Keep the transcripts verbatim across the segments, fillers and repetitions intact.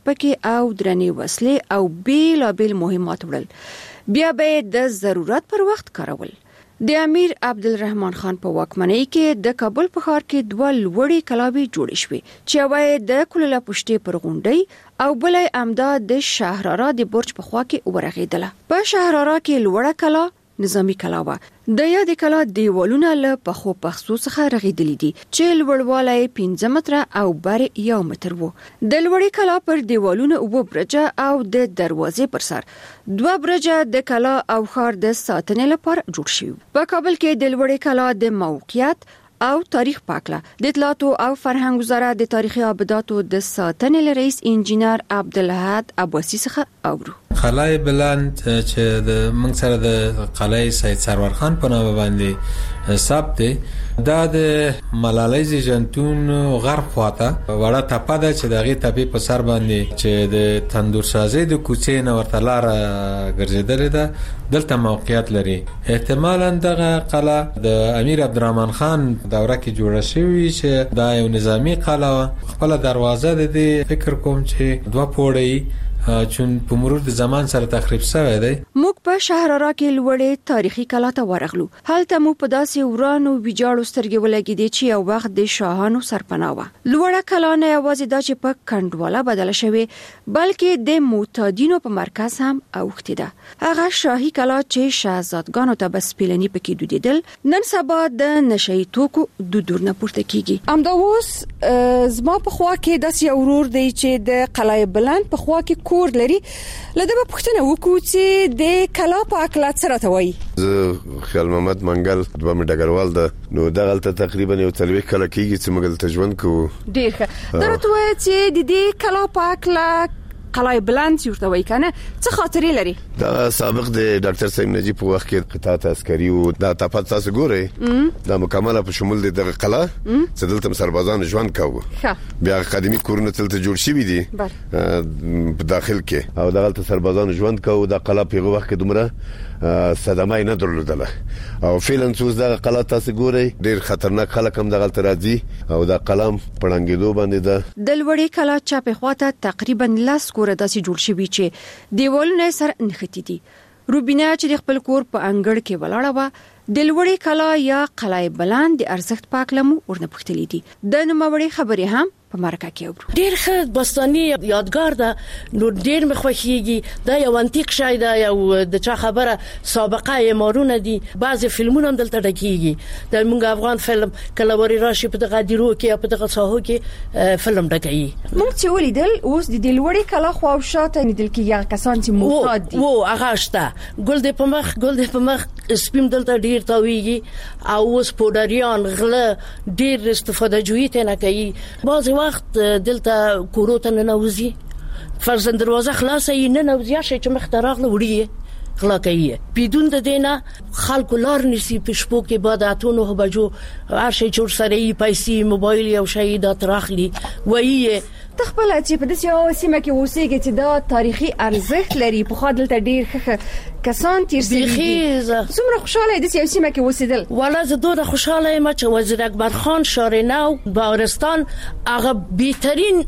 پکې او درنې وسلې او بیلابیل مهمات وړل، بیا به د ضرورت پر وخت کارول. د امیر عبدالرحمن خان په واکمنۍ کې د کابل په ښار کې دوه لوړې کلاوې جوړې شوې چې یوه د کلله پشتې پر غونډۍ او بله امدا د شهرارا د برج په خوا کې ورغېدله. په شهرارا کې لوړه کلا نظامی کلا وه. د یادې کلا دیوالونه له پخو پخڅو څخه رغېدلي دي چې لوړوالی پنځه متره او بر یو متر وو. د لوړې کلا پر دیوالونه اووه برجه او د دروازې پر سر دوه برجه د کلا او ښار د ساتنې لپاره جوړ شوي. په کابل کې د لوړې کلا د موقعیت او تاریخ پاکله د اطلاعاتو او فرهنګ وزارت د تاریخي آباداتو د ساتنې رئیس انجینر عبدالحد عباسی څخه اورو. قلعه بلند چې د موږ سره د قلعه سید سرور خان په نامه باندې ثبت دی، دا د ملالۍ زیږنتون غرب خواته وړه تپه ده چې د هغې تپې په سر باندې چې د تندورسازۍ د کوڅې نه ورته لاره ګرځېدلې ده، دلته موقعیت لري. احتمالاً دغه قلعه د امیر عبدالرحمن خان دوره کې جوړه شوې چې دا یو نظامی قلعه وه. خپله دروازه د دې فکر کوم چې دوه پوړه چون په مرور د زمان سره تخریب شوی دی. موږ په شهرارا کې لوړې تاریخي کلا ته ورغلو. هلته مو په داسې ورانو ویجاړو سترګې ولګېدې چې یو وخت د شاهانو سرپناه وه. لوړه کلا نه یوازې دا چې په کنډواله بدله شوې، بلکې د معتادینو په مرکز هم اوښتې ده. هغه شاهي کلا چې شهزادګانو ته به سپېلني پکې دودېدل، نن سبا د نشهیي توکو دودونه پورته کیږي. همدا اوس زما په خوا کې داسې یو ورور دی چې د قلعه بلند په خوا کې کور لري. لده به پوښتنه وکړو چې د کلا په اړه څه راته وایي. زه خیال محمد منګل دوه مې ډګروال ده، نو دغلته تقریبا یو څلوېښت کاله کېږي چې موږ دلته ژوند کوو. ډېر ښه. دا راته وایه چې د دې کلا په اړه قلعه بلند ورته وایي که نه، څه خاطرې لري؟ دا سابق د ډاکټر صاحب نجیب په وخت کې قطاعت عسکري و. دا تپه تاسو ګورئ دا مکمله په شمول د دغه قلعه چې دلته سربازان ژوند کوو. بیا قدیمي کورونه دلته جوړ شوي دي په داخل کې او دغلته سربازان ژوند کوو. دا قلعه په هغه وخت کې دومره صدمه نه درلودله او فعلا اوس دغه قلعه تاسو ګورئ ډېر خطرناک خلک هم دغلته راځي او دا قلم په ړنګېدو باندې ده. د لوړې کلا چپې خواته تقریبا لس کوره داسې جوړ شوي چې دیوالونه سره نښتي دي. روبینه چې د خپل کور په انګړ کې ولاړه وه، د لوړې کلا یا قلعه بلند د ارزښت په هکله مو ورنه پوښتلي دي. د نوموړې خبرې هم په مرکه کې اورو. ډېر ښه باستاني یادګار ده، نو ډېر مې خوښېږي. دا یو انتیک شی ده، یو د چا خبره سابقه معمارونه دي. بعضې فلمونه هم دلته ډکېږي. د موږ افغان فلم کله ورې راشي په دغه دیرو کې یا په دغه ساحو کې فلم ډکوي. موږ چې ولیدل اوس د دې لوړې کلا خوا او شاته لیدل کېږي هغه کسان چې معتاد دي. و هغه شته، ګل دې په مخ ګل دې په مخ سپیم دلته ډېر تاویږي او اوس پوډریان غله ډېر استفاده جویي ترې نه کوي. بعضې وخت دلته کورو ته ننوځي، فرضاً دروازه خلاصه یې ننوځي، یا شی چې مخ ته راغله وړي یې غلا کوي. بدون د دې نه خلکو لار نیسي په شپو کې بعد اته نهه بجو هر شی چې ورسره یې پیسې موبایل یو شی دا تراخلي وایي. ته خپل چې په داسې یوه سیمه کې اوسېږې چې دا تاریخي ارزښت لري، پخوا دلته ډېر ښه کسان تیر شوي دي، څومره خوشحاله یې داسې یو سیمه کې اوسېدل؟ والا زه دومره خوشحاله یم چې وزیر اکبر خان ښار نو باورستان هغه بهترین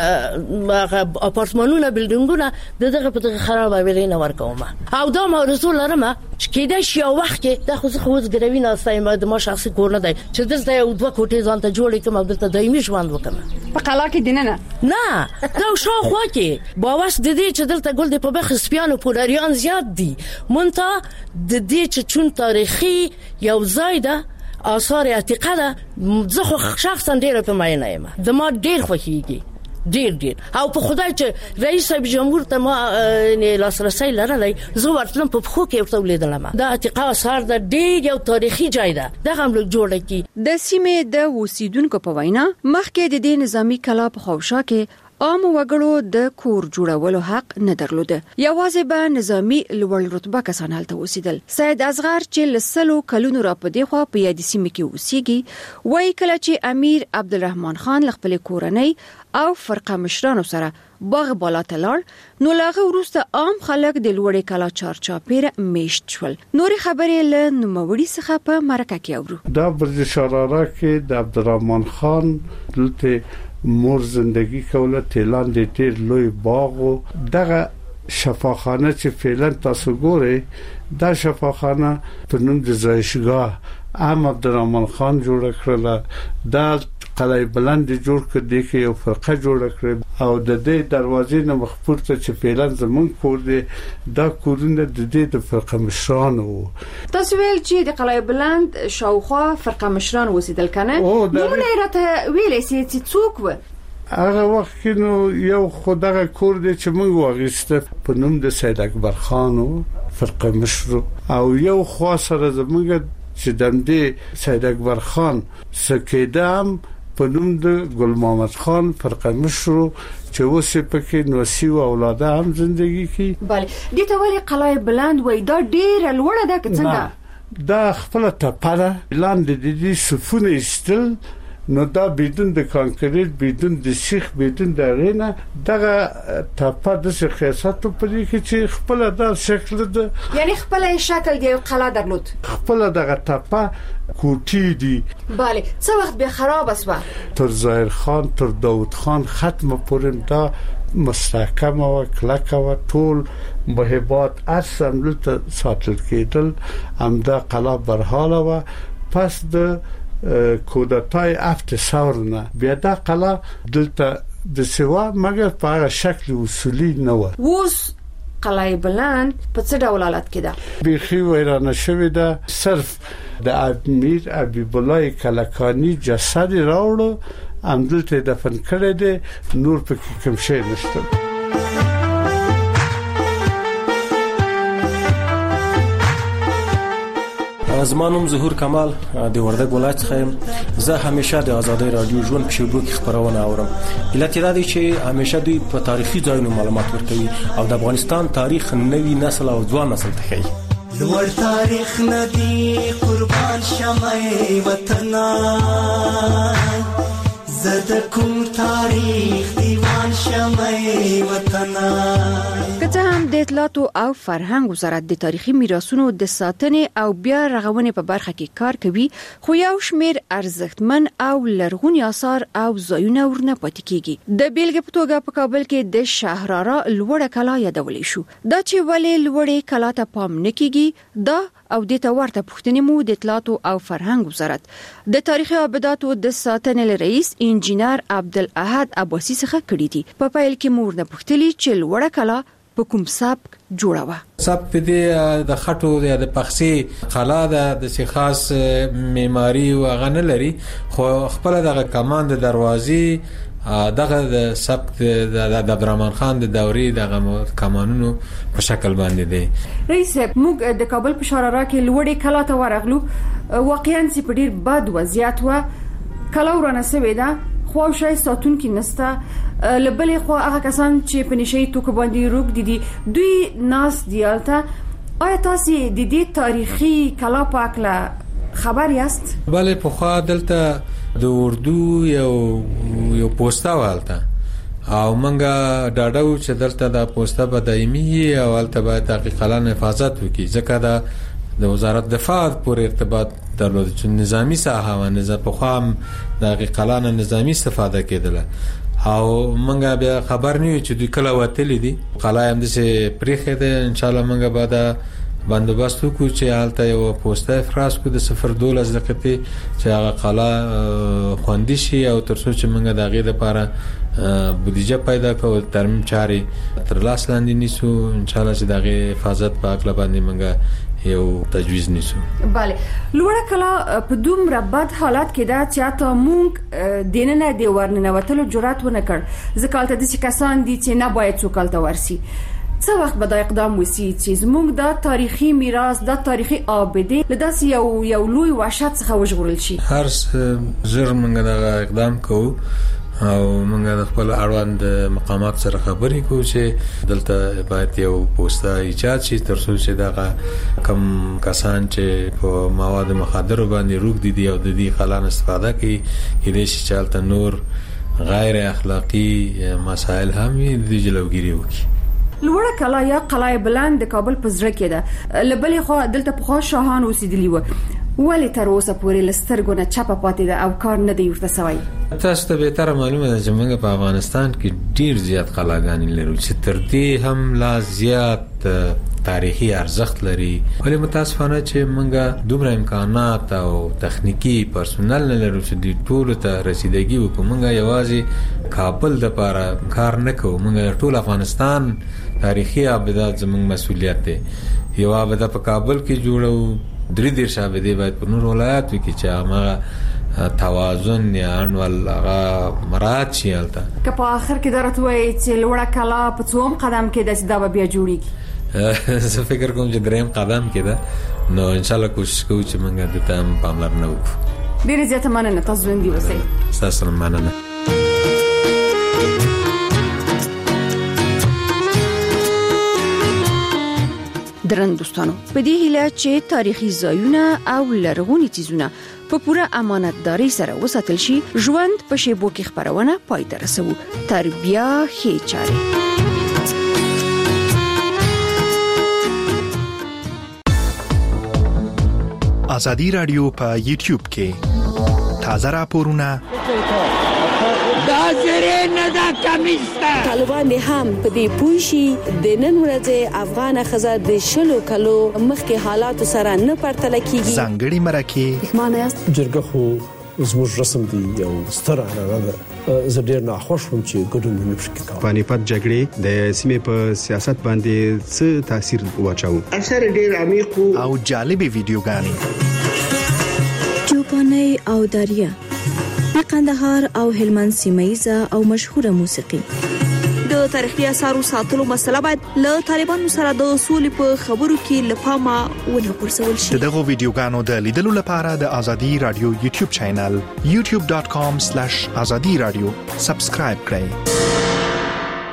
هغه اپارتمانونه بلډینګونه د دغه په دغه خراب ویلې نه ورکوم او دا موضوع لرم چې کېدای شي یو وخت کې د خو خو ګروي نه سایم د ما شخصي کور نه دی چې دلته یو دوه کوټې ځان ته جوړې کوم او دلته دایمي ژوند وکم. په قلعه کې دینه نه دا شاوخوا کې باوس د دې چې دلته ګل د په بخ سپیانو پولریان زیات دي مونته د دې چې چون تاریخي یو ځای ده آثار عتیقه ده. زه خو شخصا ډېر په ماینه یم، د ما ډېر خوښیږي ډیر ډیر او په خدای چې رئیس صاحب جمهور ته ما نه لاسرسي لرلای زه ورتلم په خو کې ورته ولیدلم. دا عتیقه آثار د ډیر یو تاریخي ځای ده، دغه هم جوړه کی. د سیمې د اوسیدونکو په وینا مخکې د دې نظامی کلا په خوشا کې عام وګړو د کور جوړولو حق نه درلوده، یوازې به نظامی لوړ رتبه کسان هلته اوسېدل. سید اصغر چې لسلو کلونو را په دې خوا په یاد سیمه کې اوسېږي وایي کله چې امیر عبدالرحمن خان خپل کورنۍ او فرقه مشرانو سره باغ بالا ته لاړ نو لاغه وروسته عام خلک د لوړې کلا چارچاپیره میشت شول. نورې خبرې له نوموړي څخه په مرکه کې اورو. دا برج شراره کې د عبدالرحمن خان دلته مور زندگی کوله تهران د ډیر لوی باغ او دغه شفاخانه چې فعلا تاسو ګورئ دا شفاخانه په نوم د زایشګاه احمد عبدالرحمن خان جوړ کړل. دا قلعه بلند جوړ کړ د کې یو فرقه جوړ کړ او د دې دروازې نه مخپورته چې فعلا زمون کور دی دا کورونه د دې د فرقه مشران وو. تاسو ویل چې د قلعه بلند شاوخوا فرقه مشران وسیدل کنه نو نه راته ویلې چې څوک و هغه وخت کې نو یو خدای کور دی چې موږ واغسته په نوم د سید اکبر خان فرقه مشر او یو خاصه زموږ چې دمدې سید اکبر خان سکیدام په نوم د ګل محمد خان فرقه مشر چې اوسې پکې نو سی اولاده هم زندگی کی. بله دې ته ویل قلعه بلند وای دا ډیره لوړه ده که څنګه؟ دا خپل ټپه لاندې د دې سفونه استل نو دا بدون د کانکریټ بدون د سیخ بدون د غینه دغه ټپه د خاصیت په دې کې چې خپل د شکل د یعنی خپل شکل دی قلعه درلود خپل دغه ټپه کوټی دی. بله څه وخت به خراب اسوه تر ظاهر خان تر داوود خان ختمه پورې دا مستحکم او کلک او ټول مهبات اصل ته ساتل کېدل هم دا قلعه برحاله و. پس د کودتای افت سورنه بیا دا قلعه دلته د سوا مګر په هغه شکل اصولي نه و. اوس قلعه بلند په څه ډول حالت کې ده؟ بیخي ویرانه شوې ده. صرف د امیر حبیب الله کلکانی جسد راوړو هم دلته دفن کړی دی نور پکې کوم شی نشته. زمانوم ظهور کمال د وردګ ولایت څخه زه همیشه د آزادۍ رادیو ژوند په شبکو کې خبرونه اورم. علت دا دی چې همیشه دوی په تاریخي ځایونو معلومات ورکوي او د افغانستان تاریخ نوی نسل او ځوان نسل ته ښیي. لوړ تاریخ ندی قربان شمه وطن زده کوم تاریخ دیوان شمه وطن. که هم د اطلاعاتو او فرهنګ وزارت د تاریخي میراثونو د ساتنې او بیا رغونې په برخه کې کار کوي خو یو شمیر ارزښتمن او لرغوني آثار او ځایونه ورنه پاتې کیږي. د بیلګې په توګه په کابل کې د شهرارا لوړه کلا یادولې شو. دا چې ولې لوړې کلا ته پام نه کیږي دا او د تورته پښتنې مو د اطلاعاتو او فرهنګ وزارت د تاریخي ابداتو د ساتنې رئیس انجینر عبدالاحد عباسی څخه کړی دي. په پایل کې مور نه پښتلي چې لوړه کلا په کوم سبک جوړاوه. سبک دې د خټو د پخسي قلا د خاص معماري او غنه لري خو خپل دغه کمان د دروازې دغه د سبک د عبدالرحمن خان د دورې دغه کمانونو په شکل باندې دی. رئیس موږ د کابل په شهرارا کې لوړې کلا ته ورغلو واقعا چې په ډیر بد وضعیت و کلا ورانه سوې ده خو شای ساتون کې نسته لبلې خو هغه کسان چې په نشي توک باندې روک دي دي دوی ناس دیالته. آیا تاسو د دې تاریخي کلا پاکله خبر یاست؟ بله په خوا دلته د اردو یو یو پوسټا والته او منګه ډاډو چې دلته د پوسټا به دایمي او البته به تحقیقات حفاظت وکړي ځکه دا د وزارت دفاع پورې ارتباط درلود چې نظامی ساحه و نظام په خام د قلانه نظامی استفاده کېدله او منګه بیا خبر نه چې دوی کله وتلی دي قلا هم د سه پریخه ده ان شاء الله منګه بعد بندوبست کو چې حالت یو پوسټه فراس کو د صفر دولس دقیقې چې هغه قلا خوندې شي او ترڅو چې منګه د غیر لپاره بودیجه پیدا کول ترمیم چاري تر لاس لاندې نیسو ان شاء الله چې دغه حفاظت په اقل باندې منګه یو تجویز نیسو. بله لوړه کلا په دومره بد حالت کې ده چې تا مونږ دینه دی ورننه وتلو جرأت ونه کړ ځکه البته د کسان دي چې نه باید څوک الته ورسي. څه وخت به دا اقدام وسی چې زموږ د تاریخي میراث د تاریخي آبده لداس یو یو لوی وحشت څخه وژغورل شي؟ هر زر منګه دا اقدام کوو او منګه د خپل اړوند مقامات سره خبرې کوو چې دلته باید یو پوسټه ایجاد شي ترڅو چې دا کم کسان چې په مواد مخدر باندې روغ دي او د دې خلان استفاده کوي کې د شي چالت نور غیر اخلاقی مسائل هم د جلوګیری وکړي. لوړه کلا یا قلعه بلند د کابل په زړه کې ده لبلې خو دلته په خاص شاهان اوسېدلی و ولې تر اوسه پورې لسترګو نه چپه پاتې ده او کار نه دی ورته سوی؟ تاسو ته به تر معلومه ده چې موږ په افغانستان کې ډیر زیات قلاګانې لرو چې تر دې هم لا زیات تاریخي ارزښت لري، ولی متاسفانه چې موږ دومره امکانات او تخنیکی پرسونل نه لرو چې د ټولو ته رسیدګي وکړو. موږ یوازې کابل د لپاره کار نه کوو، موږ ټول افغانستان تاریخي ابدات زموږ مسؤلیت دی. یو ابدا په کابل کې جوړو، درې دیر شابه دی باید په نور ولایاتو کې چې هغه توازن یا انول هغه مراعات شي. البته که په اخر کې درته وایي چې لوړه کلا په څوم قدم کې د دا بیا جوړیږي، زه فکر کوم چې دریم قدم کې ده، نو ان شاء الله کوشش کوو چې موږ د تام پاملرنه وکړو. ډیره زیاته مننه، تاسو ژوندي اوسئ. تاسو مننه. درن دوستانو، په دې هیله چې تاریخي ځایونه او لرغوني چیزونه په پوره امانتداري سره وساتل شي، ژوند په شیبو کې خبرونه پای ته رسوي. تربیه ښه چاري. ازادي رادیو په یوټیوب کې تازه راپورونه دا زری نه دا کمیستا طالبان هم په دې پوښي د نن ورځې افغان خزر د شلو کلو مخکې حالات سره نه پرتل کیږي. ځانګړي مرکه معنی جرګه خو زموږ رسم دی یو ستر اعلان ده. زه ډیر نه خوشم چې ګډون نه پښکې کوم. پانیپت جګړې د سیمې په سیاست باندې څه تاثیر واچاو؟ اکثر ډیر عمیق او جالبې ویډیوګانې چوپاني او داریا د قندهار او هلمند سیمایزه او مشهوره موسیقي. د تاریخي اثارو ساتلو مسله باید له طالبانو سره د اصول په خبرو کې لپاره ونه پرسول شي. دغه ویډیوګانو د لیدلو لپاره د ازادي رادیو یوټیوب چینل یوټیوب ډاټ کام سلیش ازادي رادیو سبسکرایب کړئ.